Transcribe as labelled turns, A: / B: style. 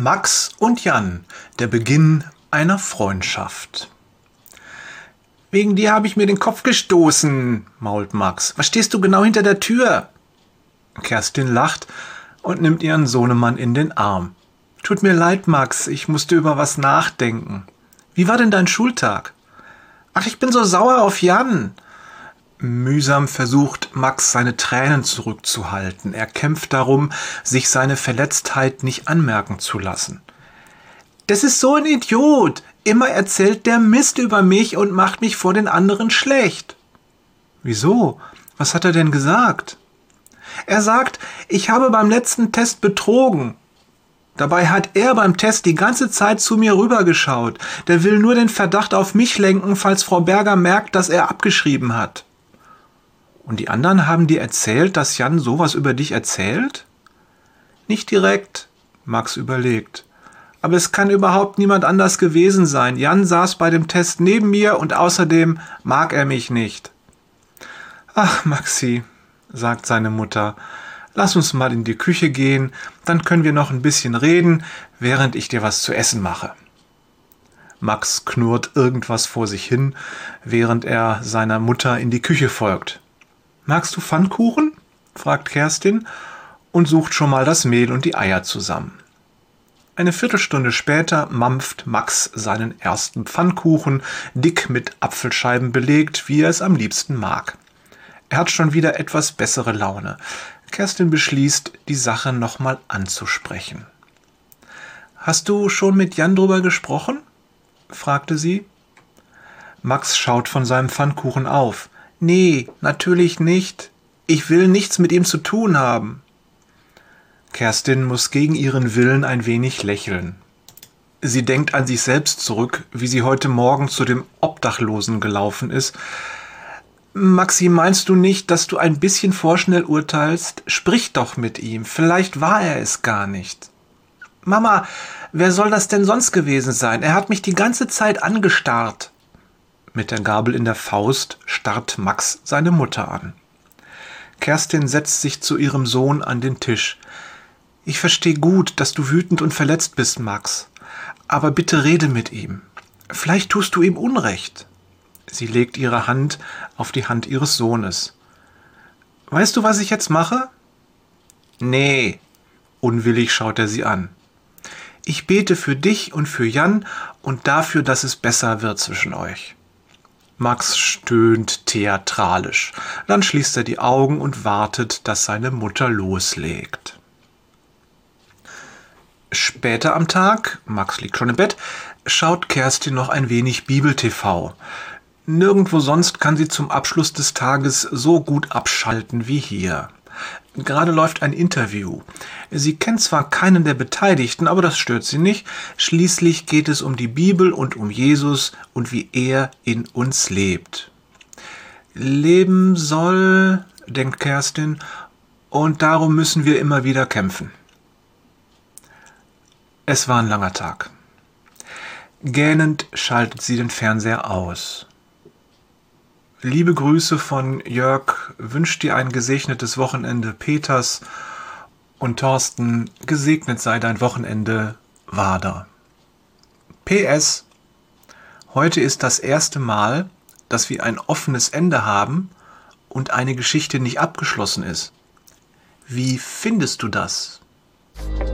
A: Max und Jan, der Beginn einer Freundschaft. »Wegen dir habe ich mir den Kopf gestoßen«, mault Max. »Was stehst du genau hinter der Tür?« Kerstin lacht und nimmt ihren Sohnemann in den Arm. »Tut mir leid, Max, ich musste über was nachdenken. Wie war denn dein Schultag?« »Ach, ich bin so sauer auf Jan.« Mühsam versucht Max, seine Tränen zurückzuhalten. Er kämpft darum, sich seine Verletztheit nicht anmerken zu lassen. »Das ist so ein Idiot. Immer erzählt der Mist über mich und macht mich vor den anderen schlecht.« »Wieso? Was hat er denn gesagt?« »Er sagt, ich habe beim letzten Test betrogen. Dabei hat er beim Test die ganze Zeit zu mir rübergeschaut. Der will nur den Verdacht auf mich lenken, falls Frau Berger merkt, dass er abgeschrieben hat.« »Und die anderen haben dir erzählt, dass Jan sowas über dich erzählt?« »Nicht direkt«, Max überlegt. »Aber es kann überhaupt niemand anders gewesen sein. Jan saß bei dem Test neben mir und außerdem mag er mich nicht.« »Ach, Maxi«, sagt seine Mutter, »lass uns mal in die Küche gehen, dann können wir noch ein bisschen reden, während ich dir was zu essen mache.« Max knurrt irgendwas vor sich hin, während er seiner Mutter in die Küche folgt. »Magst du Pfannkuchen?« fragt Kerstin und sucht schon mal das Mehl und die Eier zusammen. Eine Viertelstunde später mampft Max seinen ersten Pfannkuchen, dick mit Apfelscheiben belegt, wie er es am liebsten mag. Er hat schon wieder etwas bessere Laune. Kerstin beschließt, die Sache nochmal anzusprechen. »Hast du schon mit Jan drüber gesprochen?« fragte sie. Max schaut von seinem Pfannkuchen auf. »Nee, natürlich nicht. Ich will nichts mit ihm zu tun haben.« Kerstin muss gegen ihren Willen ein wenig lächeln. Sie denkt an sich selbst zurück, wie sie heute Morgen zu dem Obdachlosen gelaufen ist. »Maxi, meinst du nicht, dass du ein bisschen vorschnell urteilst? Sprich doch mit ihm. Vielleicht war er es gar nicht.« »Mama, wer soll das denn sonst gewesen sein? Er hat mich die ganze Zeit angestarrt.« Mit der Gabel in der Faust starrt Max seine Mutter an. Kerstin setzt sich zu ihrem Sohn an den Tisch. »Ich verstehe gut, dass du wütend und verletzt bist, Max. Aber bitte rede mit ihm. Vielleicht tust du ihm Unrecht.« Sie legt ihre Hand auf die Hand ihres Sohnes. »Weißt du, was ich jetzt mache?« »Nee.« Unwillig schaut er sie an. »Ich bete für dich und für Jan und dafür, dass es besser wird zwischen euch.« Max stöhnt theatralisch. Dann schließt er die Augen und wartet, dass seine Mutter loslegt. Später am Tag, Max liegt schon im Bett, schaut Kerstin noch ein wenig Bibel-TV. Nirgendwo sonst kann sie zum Abschluss des Tages so gut abschalten wie hier. Gerade läuft ein Interview. Sie kennt zwar keinen der Beteiligten, aber das stört sie nicht. Schließlich geht es um die Bibel und um Jesus und wie er in uns lebt. Leben soll, denkt Kerstin, und darum müssen wir immer wieder kämpfen. Es war ein langer Tag. Gähnend schaltet sie den Fernseher aus. Liebe Grüße von Jörg, wünscht dir ein gesegnetes Wochenende, Peters, und Thorsten, gesegnet sei dein Wochenende, Wader. PS: Heute ist das erste Mal, dass wir ein offenes Ende haben und eine Geschichte nicht abgeschlossen ist. Wie findest du das?